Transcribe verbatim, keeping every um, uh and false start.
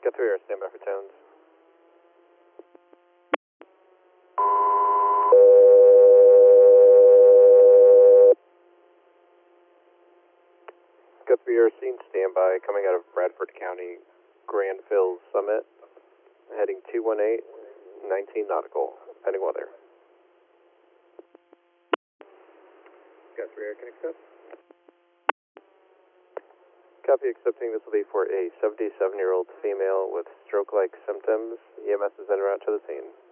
Get three, stand by for tones. Got three, scene standby coming out of Bradford County, Granville Summit, heading two one eight, nineteen nautical, pending weather. Got three, can accept. Copy, accepting. This will be for a seventy-seven-year-old female with stroke-like symptoms. E M S is en route to the scene.